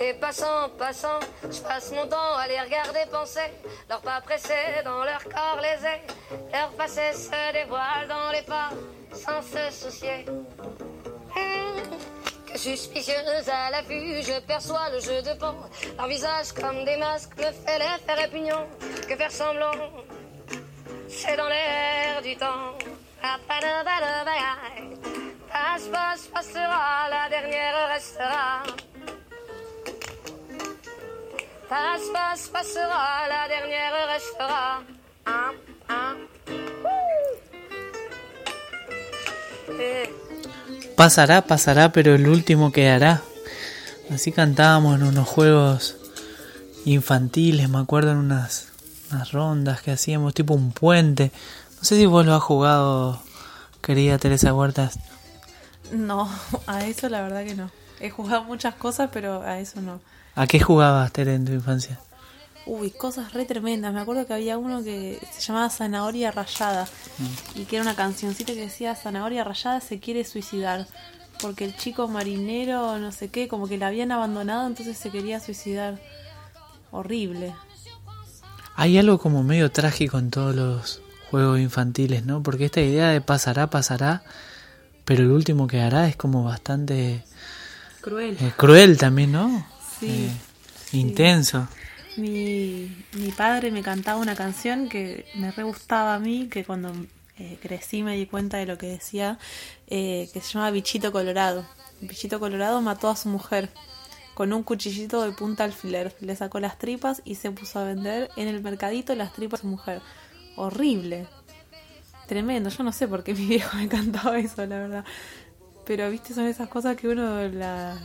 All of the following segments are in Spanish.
Et passant, passant, je passe mon temps à les regarder penser. Leurs pas pressés dans leur corps lésés. Leurs passés se dévoilent dans les pas sans se soucier. Que suspicieuse à la vue, je perçois le jeu de pan. Leur visage comme des masques me fait l'effet répugnant. Que faire semblant, c'est dans l'air du temps. Passe, passe, passera, la dernière restera. Passe, passe, passera, la dernière restera. Pasará, pasará, pero el último quedará. Así cantábamos en unos juegos infantiles, me acuerdo en unas rondas que hacíamos, tipo un puente. No sé si vos lo has jugado, querida Teresa Huertas. No, a eso la verdad que no. He jugado muchas cosas, pero a eso no. ¿A qué jugabas, Tere, en tu infancia? Uy, cosas re tremendas. Me acuerdo que había uno que se llamaba Zanahoria Rayada y que era una cancioncita que decía: Zanahoria Rayada se quiere suicidar porque el chico marinero no sé qué, como que la habían abandonado, entonces se quería suicidar. Horrible. Hay algo como medio trágico en todos los juegos infantiles, ¿no? Porque esta idea de pasará, pasará, pero el último que hará es como bastante cruel también, ¿no? Sí. Intenso. Mi padre me cantaba una canción que me re gustaba a mí, que cuando crecí me di cuenta de lo que decía, que se llama Bichito Colorado. Bichito Colorado mató a su mujer con un cuchillito de punta alfiler. Le sacó las tripas y se puso a vender en el mercadito las tripas de su mujer. Horrible. Tremendo. Yo no sé por qué mi viejo me cantaba eso, la verdad. Pero, viste, son esas cosas que uno las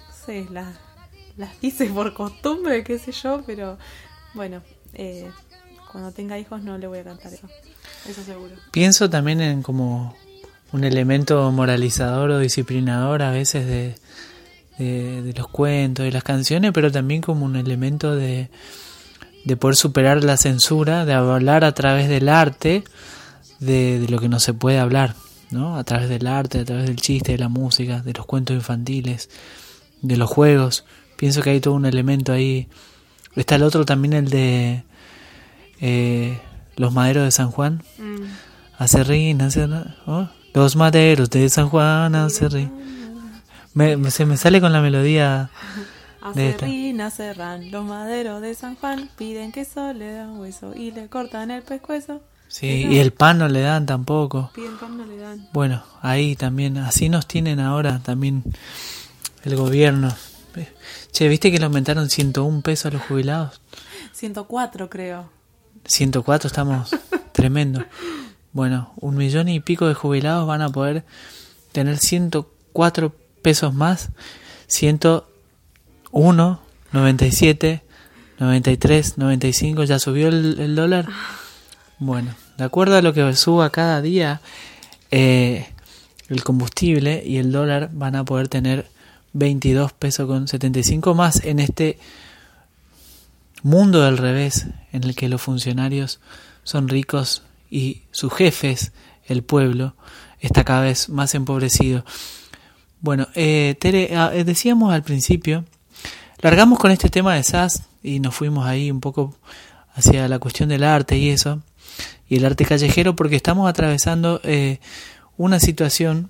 dice por costumbre, qué sé yo, pero bueno, cuando tenga hijos no le voy a cantar eso seguro. Pienso también en como un elemento moralizador o disciplinador a veces de los cuentos, de las canciones, pero también como un elemento de poder superar la censura, de hablar a través del arte de lo que no se puede hablar, ¿no? A través del arte, a través del chiste, de la música, de los cuentos infantiles, de los juegos. Pienso que hay todo un elemento ahí. Está el otro también, el de los maderos de San Juan. Acerrín, ¿oh? Los maderos de San Juan, acerrín. Se me sale con la melodía de esta. Acerrín, acerrán, los maderos de San Juan piden queso, le dan hueso y le cortan el pescuezo. Sí, y el pan no le dan tampoco. Piden pan, no le dan. Bueno, ahí también, así nos tienen ahora también el gobierno. Che, ¿viste que le aumentaron 101 pesos a los jubilados? 104 creo. 104, estamos tremendo. Bueno, 1 millón y pico de jubilados van a poder tener 104 pesos más. 101, 97, 93, 95, ya subió el dólar. Bueno, de acuerdo a lo que suba cada día el combustible y el dólar, van a poder tener 22 pesos con 75 más en este mundo del revés, en el que los funcionarios son ricos y sus jefes, el pueblo, está cada vez más empobrecido. Bueno, Tere, decíamos al principio, largamos con este tema de Sass y nos fuimos ahí un poco hacia la cuestión del arte y eso, y el arte callejero, porque estamos atravesando una situación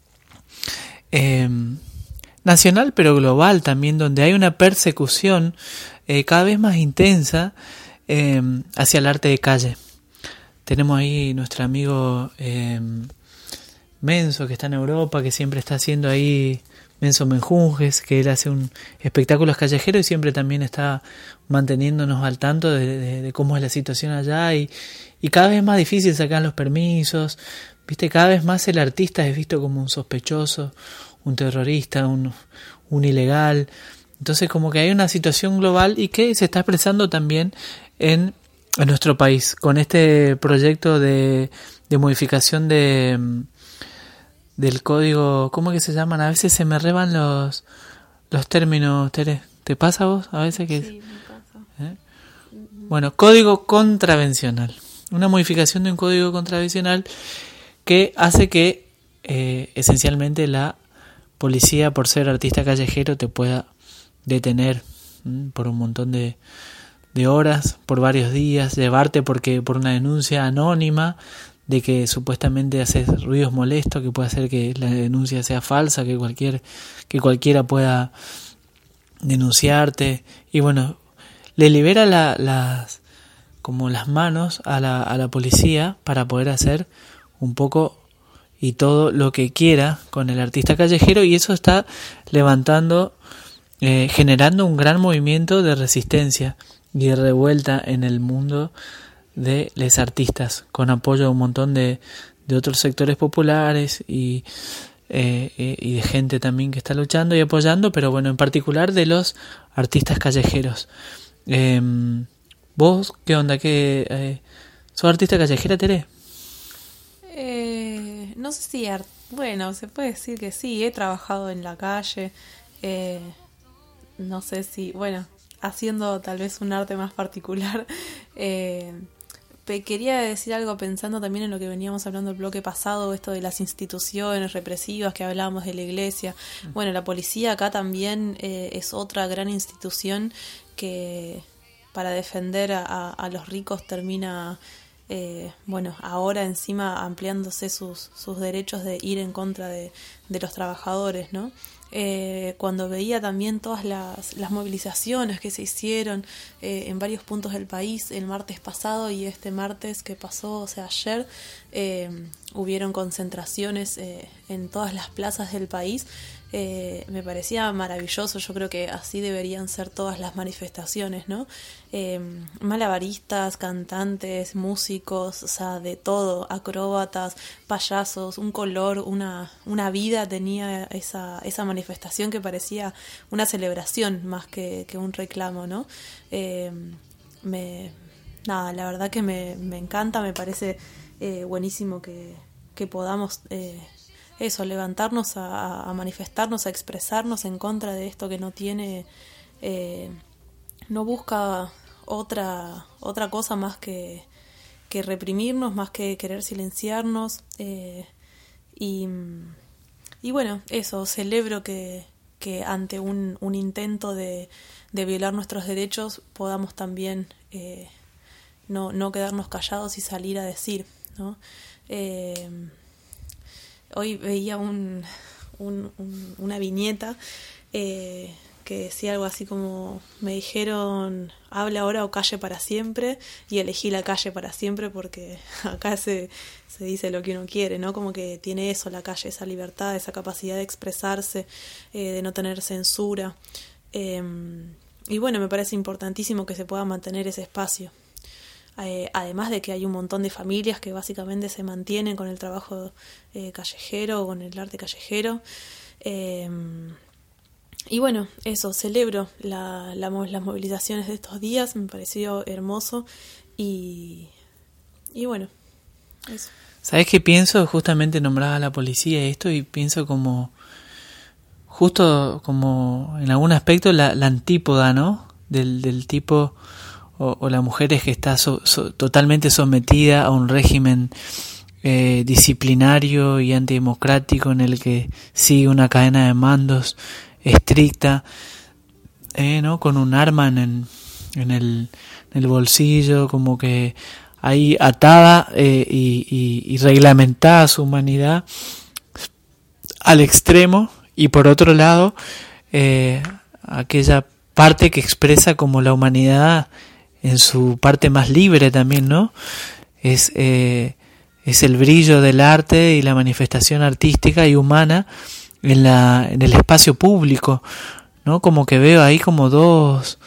nacional pero global también, donde hay una persecución cada vez más intensa hacia el arte de calle. Tenemos ahí nuestro amigo Menso, que está en Europa, que siempre está haciendo ahí, Menso Menjunjes, que él hace un espectáculos callejeros y siempre también está manteniéndonos al tanto de cómo es la situación allá, y cada vez más difícil sacar los permisos, viste, cada vez más el artista es visto como un sospechoso, un terrorista, un ilegal. Entonces como que hay una situación global y que se está expresando también en nuestro país con este proyecto de modificación del código. ¿Cómo que se llaman? A veces se me reban los términos, Tere. ¿Te pasa a vos? A veces que sí, me pasa. Bueno, código contravencional. Una modificación de un código contravencional que hace que esencialmente la policía, por ser artista callejero, te pueda detener por un montón de horas, por varios días, llevarte por una denuncia anónima de que supuestamente haces ruidos molestos, que puede hacer que la denuncia sea falsa, que cualquiera pueda denunciarte, y bueno, le libera las manos a la policía para poder hacer un poco y todo lo que quiera con el artista callejero, y eso está levantando, generando un gran movimiento de resistencia y de revuelta en el mundo de los artistas, con apoyo de un montón de otros sectores populares y de gente también que está luchando y apoyando, pero bueno, en particular de los artistas callejeros. ¿Vos qué onda? ¿Sos artista callejera, Tere? No sé si... Bueno, se puede decir que sí, he trabajado en la calle, no sé si... Bueno, haciendo tal vez un arte más particular. Quería decir algo pensando también en lo que veníamos hablando el bloque pasado, esto de las instituciones represivas, que hablábamos de la iglesia. Bueno, la policía acá también es otra gran institución que para defender a los ricos termina, ahora encima ampliándose sus derechos de ir en contra de los trabajadores, ¿no? Cuando veía también todas las movilizaciones que se hicieron en varios puntos del país el martes pasado y este martes que pasó, o sea, ayer, hubieron concentraciones en todas las plazas del país. Me parecía maravilloso. Yo creo que así deberían ser todas las manifestaciones, ¿no? Malabaristas, cantantes, músicos, o sea, de todo, acróbatas, payasos, un color, una vida tenía esa manifestación que parecía una celebración más que un reclamo, ¿no? La verdad que me encanta, me parece buenísimo que podamos levantarnos a manifestarnos, a expresarnos en contra de esto que no tiene, no busca otra cosa más que reprimirnos, más que querer silenciarnos, y bueno, eso, celebro que ante un intento de violar nuestros derechos podamos también no quedarnos callados y salir a decir, ¿no? Hoy veía una viñeta que decía algo así como: me dijeron hable ahora o calle para siempre, y elegí la calle para siempre porque acá se dice lo que uno quiere, ¿no? Como que tiene eso la calle, esa libertad, esa capacidad de expresarse, de no tener censura, y bueno, me parece importantísimo que se pueda mantener ese espacio. Además de que hay un montón de familias que básicamente se mantienen con el trabajo callejero o con el arte callejero, y bueno, eso, celebro las movilizaciones de estos días, me pareció hermoso, y bueno, eso. ¿Sabés qué pienso? Justamente nombraba a la policía esto, y pienso como justo como en algún aspecto la antípoda, ¿no? Del tipo o la mujer es que está totalmente sometida a un régimen disciplinario y antidemocrático en el que sigue una cadena de mandos estricta, ¿no? Con un arma en el bolsillo, como que ahí atada y reglamentada su humanidad al extremo, y por otro lado aquella parte que expresa como la humanidad en su parte más libre también, ¿no? Es el brillo del arte y la manifestación artística y humana en el espacio público, ¿no? Como que veo ahí como dos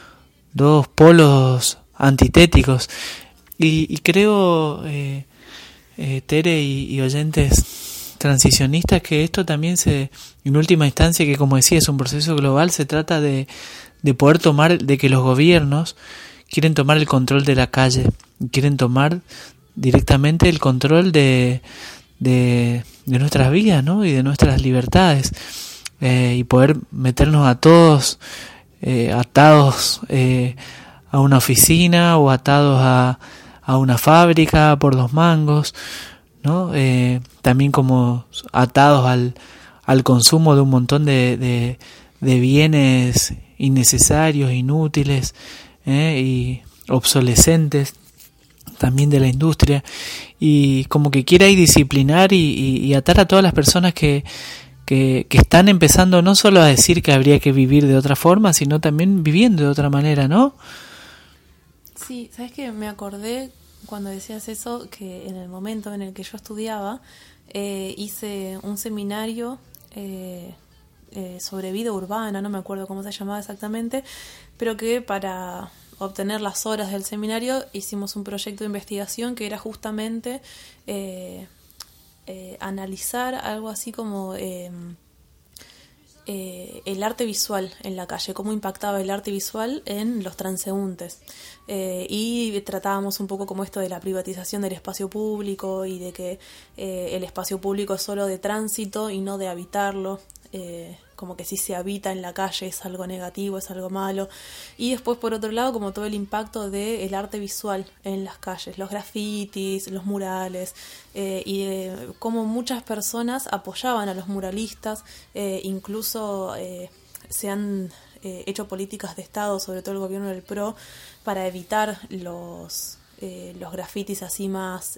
polos antitéticos, y creo, Tere y oyentes transicionistas, que esto también en última instancia, que como decía es un proceso global, se trata de poder tomar, de que los gobiernos quieren tomar el control de la calle, quieren tomar directamente el control de nuestras vidas, ¿no? Y de nuestras libertades, y poder meternos a todos atados a una oficina o atados a una fábrica por los mangos, ¿no? También como atados al consumo de un montón de bienes innecesarios, inútiles y obsolescentes también de la industria, y como que quiere ahí disciplinar y atar a todas las personas que están empezando no solo a decir que habría que vivir de otra forma, sino también viviendo de otra manera, ¿no? Sí, ¿sabes qué? Me acordé cuando decías eso, que en el momento en el que yo estudiaba, hice un seminario sobre vida urbana, no me acuerdo cómo se llamaba exactamente, pero que para obtener las horas del seminario hicimos un proyecto de investigación que era justamente analizar algo así como el arte visual en la calle, cómo impactaba el arte visual en los transeúntes. Y tratábamos un poco como esto de la privatización del espacio público y de que el espacio público es solo de tránsito y no de habitarlo. Como que si se habita en la calle es algo negativo, es algo malo. Y después, por otro lado, como todo el impacto del arte visual en las calles, los grafitis, los murales, y cómo muchas personas apoyaban a los muralistas, incluso se han hecho políticas de Estado, sobre todo el gobierno del PRO, para evitar los grafitis así más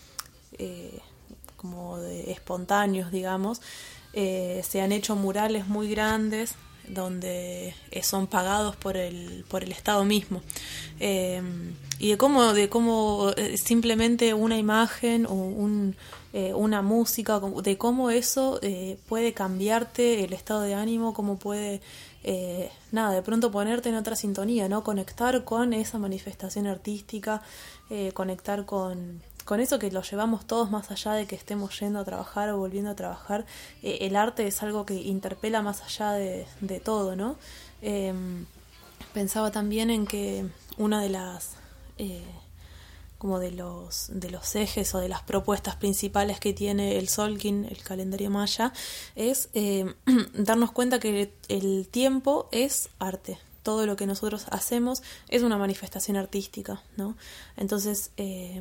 como de espontáneos, digamos. Se han hecho murales muy grandes donde son pagados por el Estado mismo, y de cómo simplemente una imagen o una música, de cómo eso puede cambiarte el estado de ánimo, cómo puede de pronto ponerte en otra sintonía, ¿no? Conectar con esa manifestación artística, conectar con eso que lo llevamos todos más allá de que estemos yendo a trabajar o volviendo a trabajar. El arte es algo que interpela más allá de todo, ¿no? Pensaba también en que una de las como de los ejes o de las propuestas principales que tiene el Tzolk'in, el calendario maya, es darnos cuenta que el tiempo es arte. Todo lo que nosotros hacemos es una manifestación artística, ¿no? Entonces,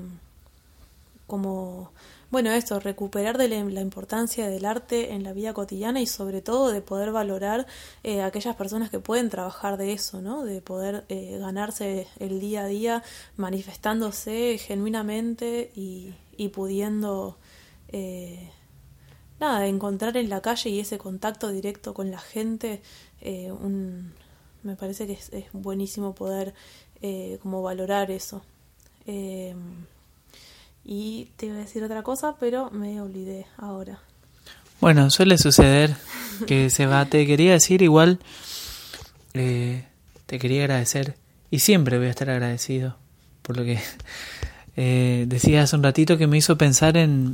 como, bueno, esto, recuperar de la importancia del arte en la vida cotidiana y sobre todo de poder valorar a aquellas personas que pueden trabajar de eso, ¿no? De poder ganarse el día a día manifestándose genuinamente y pudiendo encontrar en la calle y ese contacto directo con la gente. Me parece que es buenísimo poder como valorar eso. Y te iba a decir otra cosa, pero me olvidé ahora. Bueno, suele suceder que se va. Te quería decir igual, te quería agradecer, y siempre voy a estar agradecido por lo que decías hace un ratito, que me hizo pensar en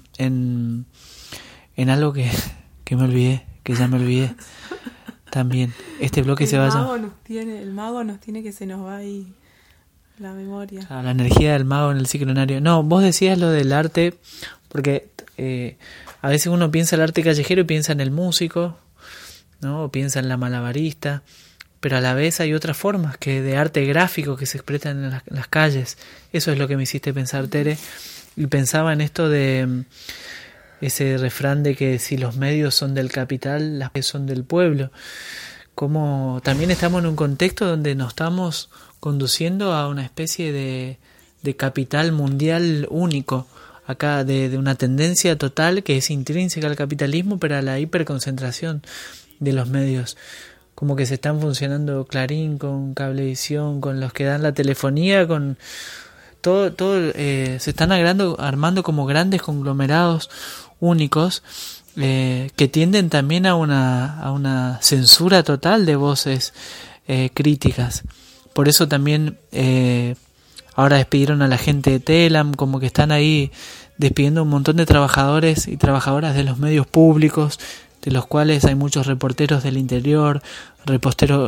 algo que me olvidé, que ya me olvidé también. Este bloque se vaya. El mago nos tiene que se nos va ahí la memoria. La energía del mago en el ciclonario. No, vos decías lo del arte, porque a veces uno piensa el arte callejero y piensa en el músico, ¿no? O piensa en la malabarista, pero a la vez hay otras formas que de arte gráfico que se expresan en las calles. Eso es lo que me hiciste pensar, Tere, y pensaba en esto de ese refrán de que si los medios son del capital, las son del pueblo. Como también estamos en un contexto donde nos estamos conduciendo a una especie de capital mundial único, acá de una tendencia total que es intrínseca al capitalismo, pero a la hiperconcentración de los medios. Como que se están funcionando Clarín con Cablevisión, con los que dan la telefonía, con todo se están armando como grandes conglomerados únicos, que tienden también a una censura total de voces críticas. Por eso también ahora despidieron a la gente de Telam, como que están ahí despidiendo un montón de trabajadores y trabajadoras de los medios públicos, de los cuales hay muchos reporteros del interior, reposteros.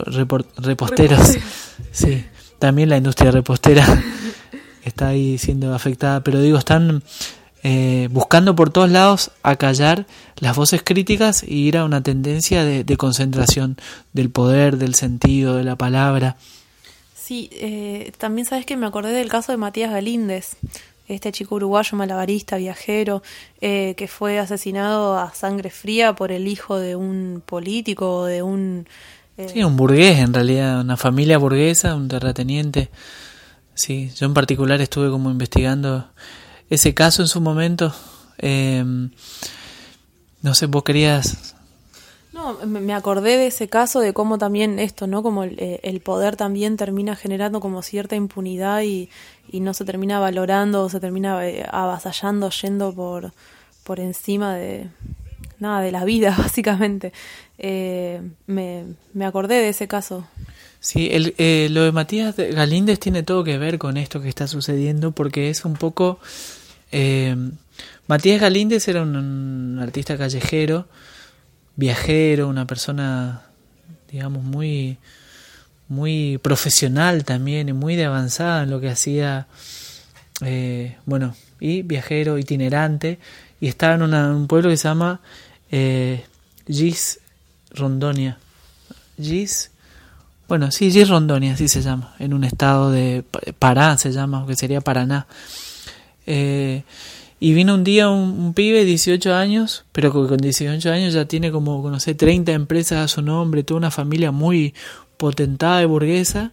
Sí, también la industria repostera está ahí siendo afectada, pero digo, están buscando por todos lados acallar las voces críticas y ir a una tendencia de concentración del poder, del sentido, de la palabra. Sí, también sabes que me acordé del caso de Matías Galíndez, este chico uruguayo malabarista, viajero, que fue asesinado a sangre fría por el hijo de un político, de un... Sí, un burgués en realidad, una familia burguesa, un terrateniente. Sí, yo en particular estuve como investigando ese caso en su momento. No sé, vos querías... No, me acordé de ese caso, de cómo también esto, ¿no? Como el poder también termina generando como cierta impunidad y no se termina valorando, se termina avasallando, yendo por encima de nada, de la vida, básicamente. Me acordé de ese caso. Sí, lo de Matías Galíndez tiene todo que ver con esto que está sucediendo, porque es un poco... Matías Galíndez era un artista callejero, viajero, una persona, digamos, muy profesional también y muy de avanzada en lo que hacía, y viajero, itinerante, y estaba en un pueblo que se llama Gis Rondonia. Gis Rondonia, así se llama, en un estado de Pará, se llama, que sería Paraná. Y vino un día un pibe de 18 años, pero con 18 años ya tiene como, no sé, 30 empresas a su nombre, toda una familia muy potentada y burguesa.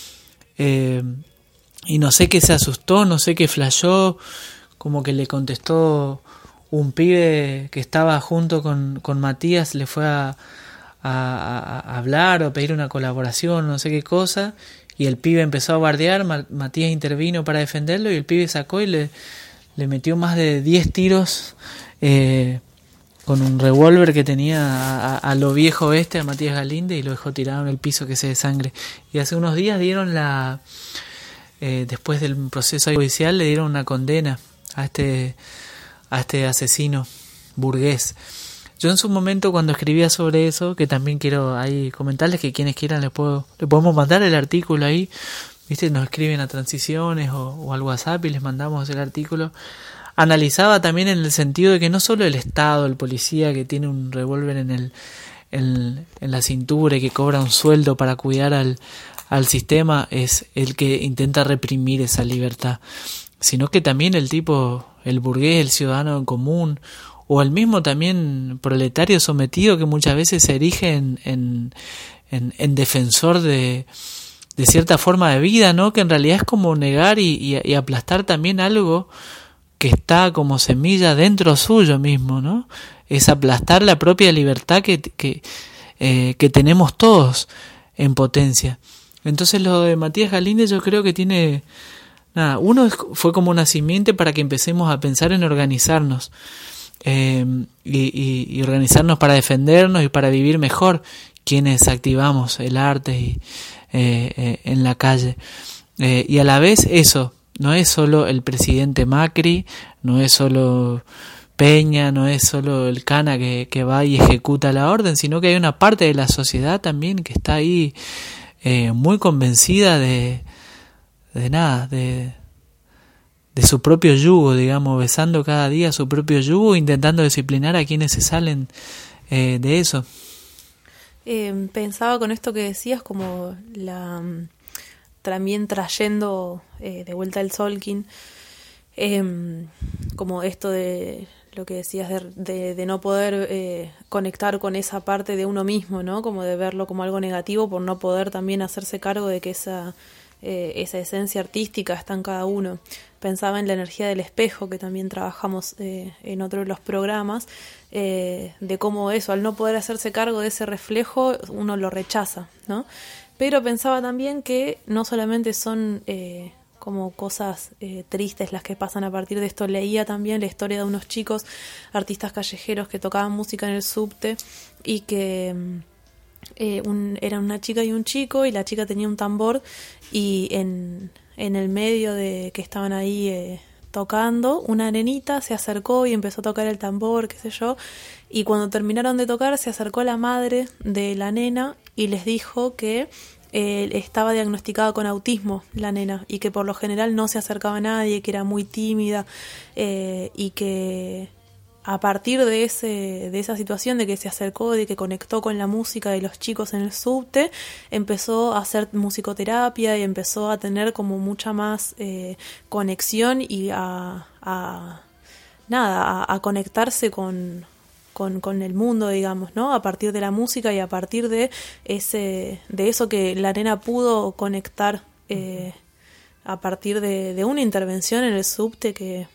Y no sé qué se asustó, no sé qué flashó, como que le contestó un pibe que estaba junto con Matías, le fue a hablar o pedir una colaboración, no sé qué cosa, y el pibe empezó a bardear, Matías intervino para defenderlo y el pibe sacó y le metió más de 10 tiros con un revólver que tenía a lo viejo a Matías Galíndez, y lo dejó tirado en el piso que se desangre. Y hace unos días dieron después del proceso judicial, le dieron una condena a este asesino burgués. Yo en su momento, cuando escribía sobre eso, que también quiero ahí comentarles, que quienes quieran le podemos mandar el artículo ahí, ¿viste? Nos escriben a Transiciones o al WhatsApp y les mandamos el artículo. Analizaba también en el sentido de que no solo el Estado, el policía que tiene un revólver en la cintura y que cobra un sueldo para cuidar al sistema, es el que intenta reprimir esa libertad, sino que también el burgués, el ciudadano en común, o el mismo también proletario sometido, que muchas veces se erige en defensor de cierta forma de vida, ¿no? Que en realidad es como negar y aplastar también algo que está como semilla dentro suyo mismo, ¿no? Es aplastar la propia libertad que tenemos todos en potencia. Entonces lo de Matías Galíndez yo creo que tiene... fue como una simiente para que empecemos a pensar en organizarnos. Y organizarnos para defendernos y para vivir mejor quienes activamos el arte en la calle, y a la vez eso no es solo el presidente Macri, no es solo Peña, no es solo el Cana que va y ejecuta la orden, sino que hay una parte de la sociedad también que está ahí muy convencida de su propio yugo, digamos, besando cada día su propio yugo, intentando disciplinar a quienes se salen de eso. Pensaba con esto que decías, como también trayendo de vuelta el Solkin, como esto de lo que decías de no poder conectar con esa parte de uno mismo, ¿no? Como de verlo como algo negativo por no poder también hacerse cargo de que esa esencia artística está en cada uno. Pensaba en la energía del espejo, que también trabajamos en otro de los programas, de cómo eso, al no poder hacerse cargo de ese reflejo, uno lo rechaza, ¿no? Pero pensaba también que no solamente son como cosas tristes las que pasan a partir de esto. Leía también la historia de unos chicos, artistas callejeros, que tocaban música en el subte y que... eran una chica y un chico, y la chica tenía un tambor, y en el medio de que estaban ahí tocando, una nenita se acercó y empezó a tocar el tambor, qué sé yo, y cuando terminaron de tocar se acercó la madre de la nena y les dijo que estaba diagnosticada con autismo la nena, y que por lo general no se acercaba a nadie, que era muy tímida, y que a partir de esa situación de que se acercó, de que conectó con la música de los chicos en el subte, empezó a hacer musicoterapia y empezó a tener como mucha más conexión y a conectarse con el mundo, digamos, ¿no? A partir de la música y a partir de eso que la nena pudo conectar a partir de una intervención en el subte que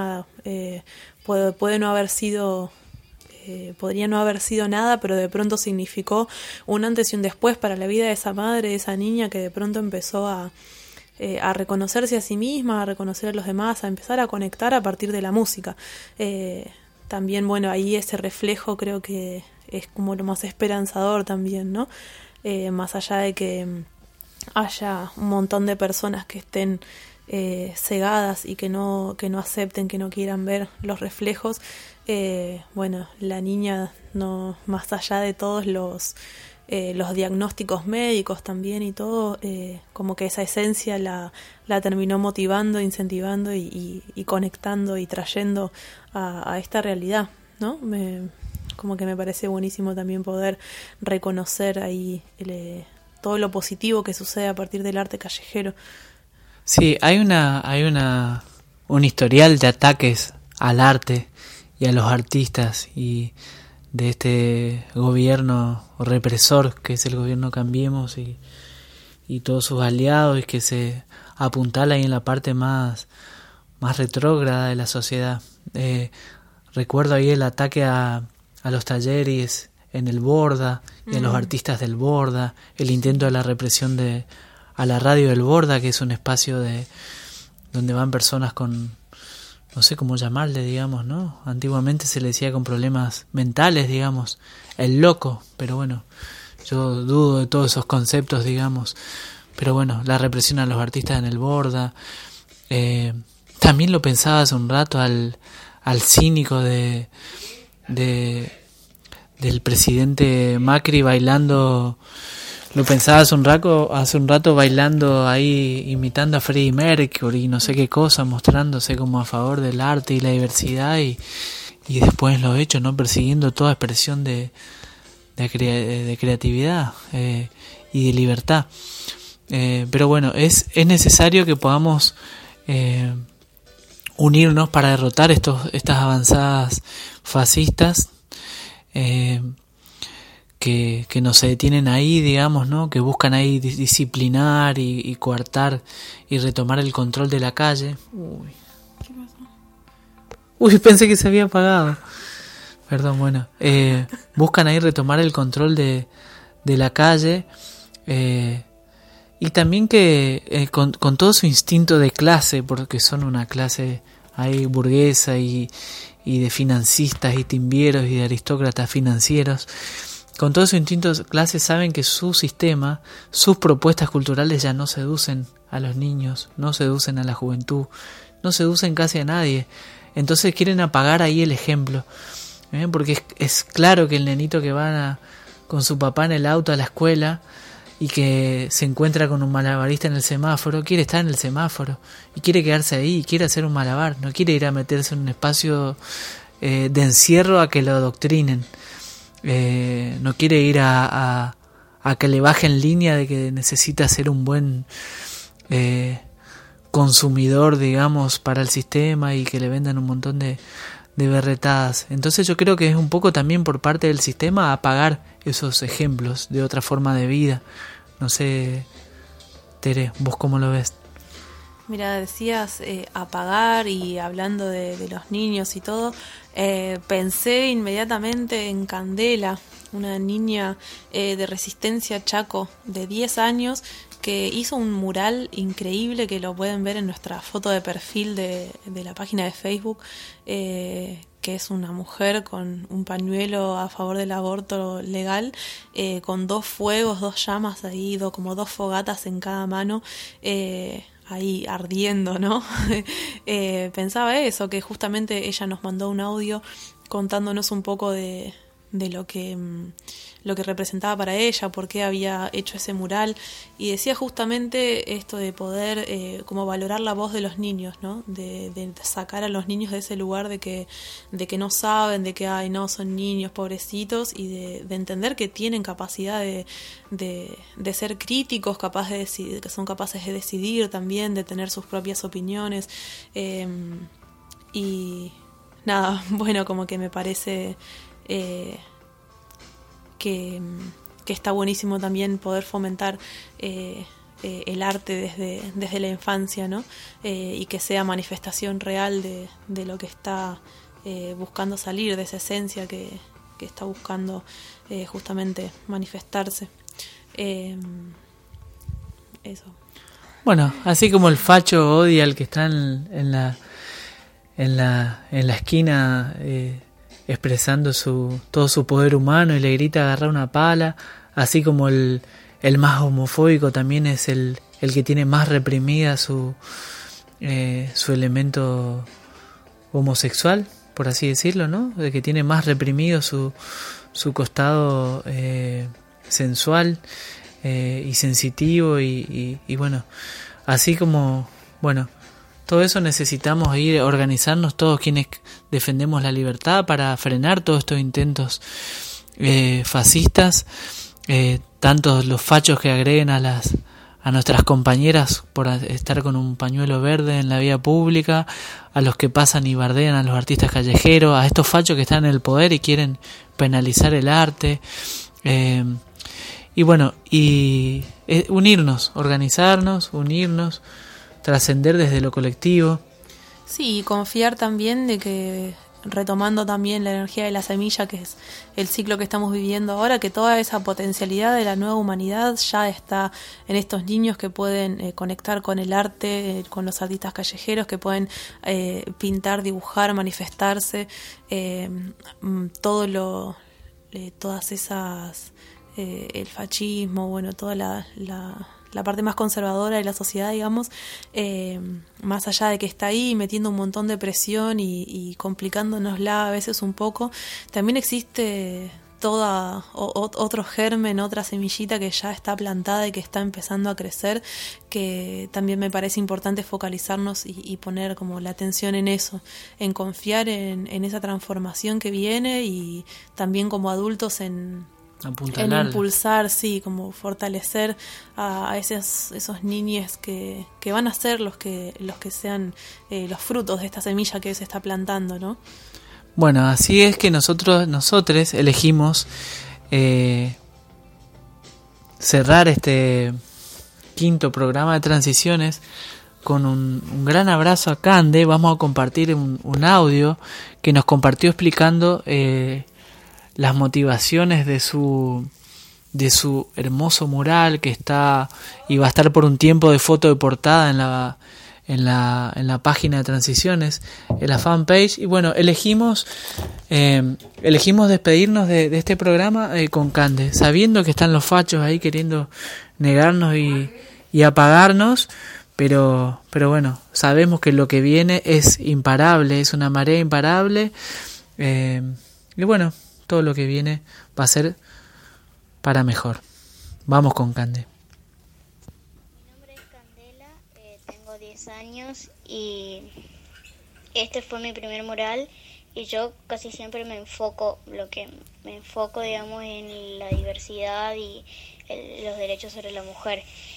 puede no haber sido, podría no haber sido nada, pero de pronto significó un antes y un después para la vida de esa madre, de esa niña que de pronto empezó a reconocerse a sí misma, a reconocer a los demás, a empezar a conectar a partir de la música. También, bueno, ahí ese reflejo creo que es como lo más esperanzador también, ¿no? Más allá de que haya un montón de personas que estén cegadas y que no acepten, que no quieran ver los reflejos, bueno, la niña, no, más allá de todos los diagnósticos médicos también y todo, como que esa esencia la terminó motivando, incentivando y conectando y trayendo a esta realidad, ¿no? Como que me parece buenísimo también poder reconocer ahí todo lo positivo que sucede a partir del arte callejero. Sí, hay un historial de ataques al arte y a los artistas y de este gobierno represor que es el gobierno Cambiemos y todos sus aliados, y que se apuntala ahí en la parte más retrógrada de la sociedad. Recuerdo ahí el ataque a los talleres en el Borda y a los artistas del Borda, el intento de la represión a la radio del Borda, que es un espacio donde van personas con, no sé cómo llamarle, digamos, ¿no? Antiguamente se le decía con problemas mentales, digamos, el loco, pero bueno, yo dudo de todos esos conceptos, digamos, pero bueno, la represión a los artistas en el Borda. También lo pensaba hace un rato al cínico del presidente Macri bailando. Lo pensaba hace un rato bailando ahí, imitando a Freddie Mercury y no sé qué cosa, mostrándose como a favor del arte y la diversidad, y después lo hecho, ¿no? Persiguiendo toda expresión de creatividad y de libertad. Pero bueno, es necesario que podamos unirnos para derrotar estas avanzadas fascistas que no se detienen ahí, digamos, ¿no? Que buscan ahí disciplinar y coartar y retomar el control de la calle. ¿Qué pasó? Uy, pensé que se había apagado. Perdón, bueno. Buscan ahí retomar el control de la calle, y también que con todo su instinto de clase, porque son una clase ahí burguesa y de financistas y timbieros y de aristócratas financieros, con todo su instinto de clase saben que su sistema, sus propuestas culturales ya no seducen a los niños, no seducen a la juventud, no seducen casi a nadie. Entonces quieren apagar ahí el ejemplo, porque es claro que el nenito que va con su papá en el auto a la escuela y que se encuentra con un malabarista en el semáforo, quiere estar en el semáforo y quiere quedarse ahí, quiere hacer un malabar, no quiere ir a meterse en un espacio de encierro a que lo adoctrinen. No quiere ir a que le bajen línea de que necesita ser un buen consumidor, digamos, para el sistema, y que le vendan un montón de berretadas. Entonces yo creo que es un poco también por parte del sistema apagar esos ejemplos de otra forma de vida. No sé, Tere, ¿vos cómo lo ves? Mira, decías apagar, y hablando de los niños y todo, pensé inmediatamente en Candela, una niña de Resistencia Chaco de 10 años que hizo un mural increíble, que lo pueden ver en nuestra foto de perfil de la página de Facebook, que es una mujer con un pañuelo a favor del aborto legal, con 2 fuegos, 2 llamas ahí, como 2 fogatas en cada mano, ahí ardiendo, ¿no? Pensaba eso, que justamente ella nos mandó un audio contándonos un poco de lo que representaba para ella, por qué había hecho ese mural, y decía justamente esto de poder como valorar la voz de los niños, ¿no? De sacar a los niños de ese lugar de que no saben, de que ay no, son niños pobrecitos, y de entender que tienen capacidad de ser críticos, capaz de decidir, que son capaces de decidir también, de tener sus propias opiniones, y nada, bueno, como que me parece que está buenísimo también poder fomentar el arte desde la infancia, ¿no? Y que sea manifestación real de lo que está buscando salir, de esa esencia que está buscando justamente manifestarse. Eso. Bueno, así como el facho odia al que está en la esquina expresando todo su poder humano y le grita agarrar una pala, así como el más homofóbico también es el que tiene más reprimida su elemento homosexual, por así decirlo, ¿no? El que tiene más reprimido su costado sensual y sensitivo y bueno, así como, bueno, todo eso necesitamos ir a organizarnos todos quienes defendemos la libertad para frenar todos estos intentos fascistas, tanto los fachos que agreguen a nuestras compañeras por estar con un pañuelo verde en la vía pública, a los que pasan y bardean a los artistas callejeros, a estos fachos que están en el poder y quieren penalizar el arte, y bueno, y unirnos, organizarnos, trascender desde lo colectivo. Sí, y confiar también de que, retomando también la energía de la semilla, que es el ciclo que estamos viviendo ahora, que toda esa potencialidad de la nueva humanidad ya está en estos niños que pueden conectar con el arte, con los artistas callejeros, que pueden pintar, dibujar, manifestarse, todas esas, el fascismo, bueno, toda la parte más conservadora de la sociedad, digamos, más allá de que está ahí metiendo un montón de presión y complicándonosla a veces un poco, también existe otro germen, otra semillita que ya está plantada y que está empezando a crecer, que también me parece importante focalizarnos y poner como la atención en eso, en confiar en esa transformación que viene, y también como adultos en impulsar, sí, como fortalecer a esos niños que van a ser los que sean los frutos de esta semilla que se está plantando, ¿no? Bueno, así es que nosotros elegimos cerrar este quinto programa de Transiciones con un gran abrazo a Cande. Vamos a compartir un audio que nos compartió explicando las motivaciones de su hermoso mural que está y va a estar por un tiempo de foto de portada en la página de Transiciones, en la fanpage. Y bueno, elegimos despedirnos de este programa con Cande, sabiendo que están los fachos ahí queriendo negarnos y apagarnos, pero bueno, sabemos que lo que viene es imparable, es una marea imparable, y bueno, todo lo que viene va a ser para mejor. Vamos con Cande. Mi nombre es Candela, tengo 10 años y este fue mi primer mural, y yo casi siempre me enfoco, digamos, en la diversidad y los derechos sobre la mujer.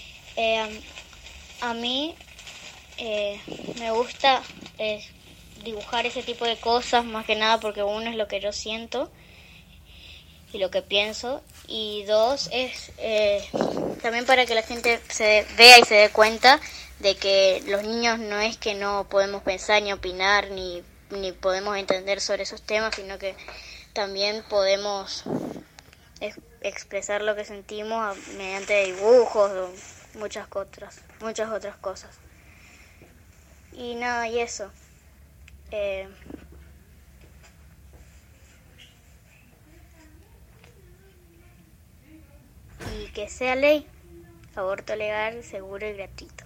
A mí me gusta dibujar ese tipo de cosas, más que nada porque uno es lo que yo siento y lo que pienso, y dos es también para que la gente se vea y se dé cuenta de que los niños no es que no podemos pensar ni opinar ni podemos entender sobre esos temas, sino que también podemos expresar lo que sentimos mediante dibujos o muchas otras cosas. Y nada, y eso. Y que sea ley, aborto legal, seguro y gratuito.